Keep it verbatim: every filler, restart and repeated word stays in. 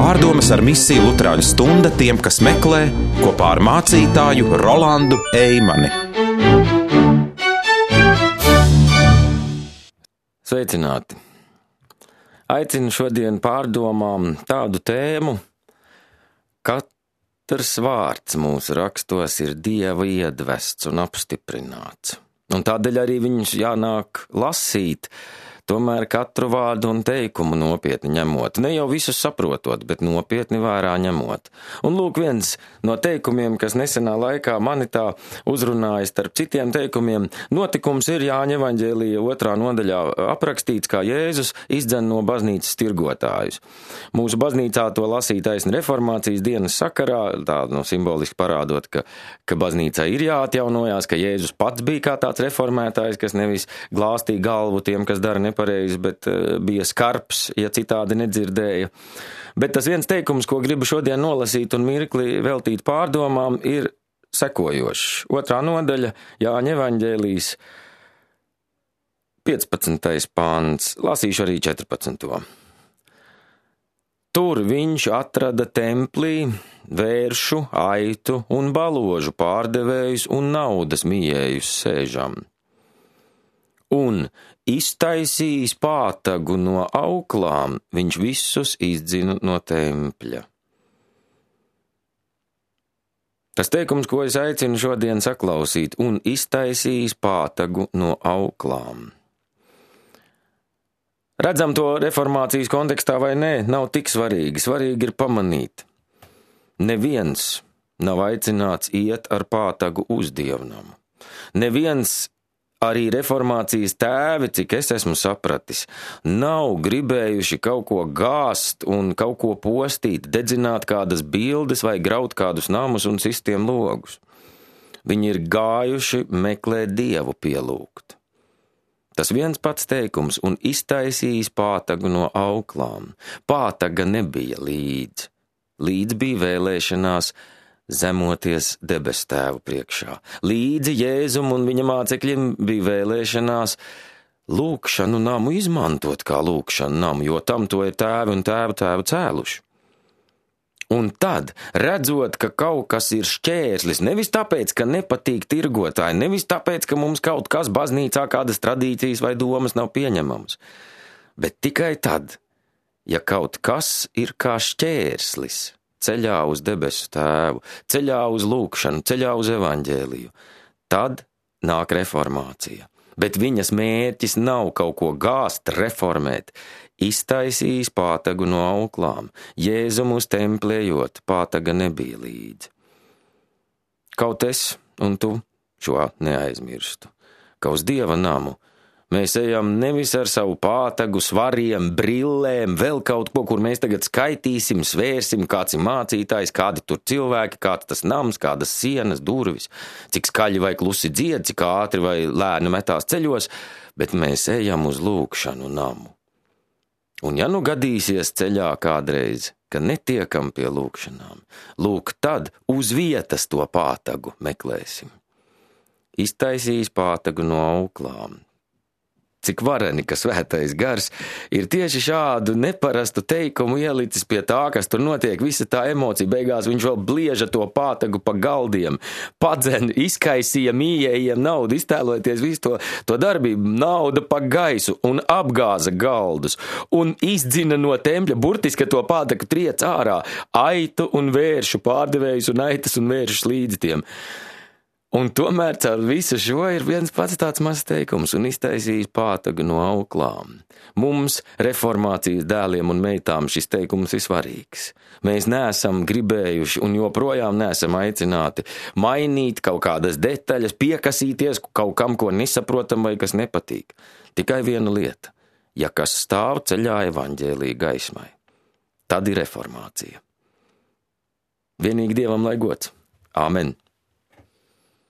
Pārdomas ar misiju Luterāņu stunda tiem, kas meklē, kopā ar mācītāju Rolandu Eimani. Sveicināti! Aicinu šodien pārdomām tādu tēmu, katrs vārds mūsu rakstos ir Dieva iedvests un apstiprināts. Un tādēļ arī viņus jānāk lasīt, tomēr katru vārdu un teikumu nopietni ņemot. Ne jau visus saprotot, bet nopietni vērā ņemot. Un lūk viens no teikumiem, kas nesenā laikā mani tā uzrunāja starp citiem teikumiem. Notikums ir Jāņa evaņģēlija otrā nodaļā aprakstīts, kā Jēzus izdzen no baznīcas tirgotājus. Mūsu baznīcā to lasīja taisni reformācijas dienas sakarā, tā no simboliski parādot, ka, ka baznīcai ir jāatjaunojās, ka Jēzus pats bija kā tāds reformētājs, kas nevis glāstīja galvu tiem, kas dara nepareizi, pareizi, bet bija skarbs, ja citādi nedzirdēja. Bet tas viens teikums, ko gribu šodien nolasīt un mirkli veltīt pārdomām, ir sekojošs. Otrā nodaļa, Jāņa evaņģēlijs, piecpadsmitais pāns, lasīšu arī četrpadsmito. Tur viņš atrada templī vēršu, aitu un baložu pārdevējus un naudas mijējus sēžam. Un iztaisījis pātagu no auklām, viņš visus izdzina no tempļa. Tas teikums, ko es aicinu šodien saklausīt, un iztaisījis pātagu no auklām. Redzam to reformācijas kontekstā vai nē, nav tik svarīgi. Svarīgi ir pamanīt. Neviens nav aicināts iet ar pātagu uz dievnamu. Neviens Arī reformācijas tēvi, cik es esmu sapratis, nav gribējuši kaut ko gāzt un kaut ko postīt, dedzināt kādas bildes vai graut kādus namus un sistiem logus. Viņi ir gājuši meklēt Dievu pielūgt. Tas viens pats teikums, un iztaisījis pātagu no auklām. Pātaga nebija līdz. Līdz bija vēlēšanās zemoties debes tēvu priekšā. Līdzi Jēzum un viņa mācekļiem bija vēlēšanās lūkšanu namu izmantot kā lūkšanu namu, jo tam to ir tēvi un tēvu tēvu cēluši. Un tad, redzot, ka kaut kas ir šķērslis, nevis tāpēc, ka nepatīk tirgotāji, nevis tāpēc, ka mums kaut kas baznīcā, kādas tradīcijas vai domas nav pieņemams, bet tikai tad, ja kaut kas ir kā šķērslis, ceļā uz debesu tēvu, ceļā uz lūkšanu, ceļā uz evaņģēliju. Tad nāk reformācija. Bet viņas mērķis nav kaut ko gāzt, reformēt. Iztaisījis pātagu no auklām. Jēzum uz templējot, pātaga nebija līdzi. Kaut es un tu šo neaizmirstu, ka uz Dieva namu mēs ejam nevis ar savu pātagu, svariem, brillēm, vēl kaut ko, kur mēs tagad skaitīsim, svērsim, kāds ir mācītājs, kādi tur cilvēki, kāds tas nams, kādas sienas, durvis, cik skaļi vai klusi dzied, cik ātri vai lēni metās ceļos, bet mēs ejam uz lūkšanu namu. Un ja nu gadīsies ceļā kādreiz, ka netiekam pie lūkšanām, lūk tad uz vietas to pātagu meklēsim. Iztaisījis pātagu no auklām. Cik vareni, ka svētais gars ir tieši šādu neparastu teikumu ielicis pie tā, kas tur notiek, visa tā emocija, beigās viņš vēl blieža to pātagu pa galdiem, padzen, izkaisīja mījējiem naudu, iztēloties visu to, to darbību, nauda pa gaisu un apgāza galdus un izdzina no tempļa, burtiski to pātagu triec ārā, aitu un vēršu pārdevējus un aitas un vēršus līdz tiem. Un tomēr caur visu šo ir viens pats tāds mazs teikums un iztaisījis pātagu no auklām. Mums, reformācijas dēliem un meitām, šis teikums ir svarīgs. Mēs neesam gribējuši un joprojām neesam aicināti mainīt kaut kādas detaļas, piekasīties kaut kam, ko nesaprotam vai kas nepatīk. Tikai viena lieta, ja kas stāv ceļā evaņģēlija gaismai, tad ir reformācija. Vienīgi Dievam lai gods. Āmen.